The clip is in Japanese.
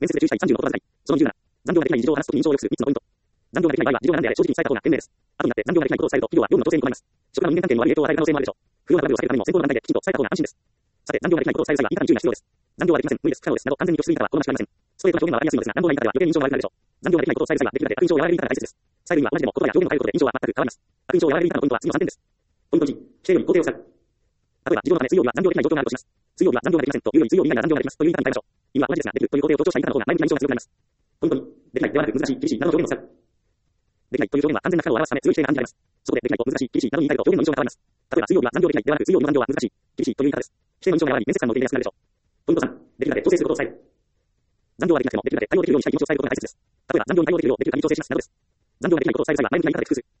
面接で注意したい30の言葉遣い。その27、残業ができない事情を話すときに印象を良くする3つのポイント。残業ができない場合は、事情が何であれ正直に伝えた方が賢明です。後になって残業ができないことを伝えると、企業は業務の調整に困ります。職場の人間関係の悪い影響を与える可能性もあるでしょう。不要なトラブルを避けるためにも先行の段階できちんと伝えた方が安心です。さて、残業ができないことを伝える際は、以下に注意が必要です。残業はできません、無理です、不可能です、など完全に拒否する言い方は好ましくありません。ストレートな表現はわかりやすいのですが、乱暴な言い方では余計に印象が悪くなるでしょう。残業ができないことを伝える際は、できるだけ悪印象を和らげる言い方が大切です。伝える意味は同じでも言葉や表現を変えることで印象は全く変わります。悪印象を和らげる言い方のポイントは次の3点です。ポイント1、否定より肯定を使う。例えば、事業のため水曜日は残業できない状況があるとします。水曜日は残業ができませんというより水曜日以外なら残業ができますという言い方に変えましょう。意味は同じですが、できるという肯定を強調した言い方の方が前向きな印象が強くなります。ポイント2、できないではなく難しい、厳しいなどの表現を使う。できないという表現は完全な不可能を表すため強い否定が暗示されます。そこでできないと難しい、厳しいなどに言い換えると表現の印象が変わります。例えば、水曜日は残業できないではなく水曜日の残業は難しい、厳しいという言い方です。否定の印象が和らぎ面接官の受け入れやすくなるでしょう。ポイント3、できるだけ調整することを伝える。残業はできなくてもできるだけ対応できるようにしたい気持ちを伝えることが大切です。例えば、残業に対応できるようできる限り調整しますなどです。残業ができないことを伝える際は前向きな言い方で複数。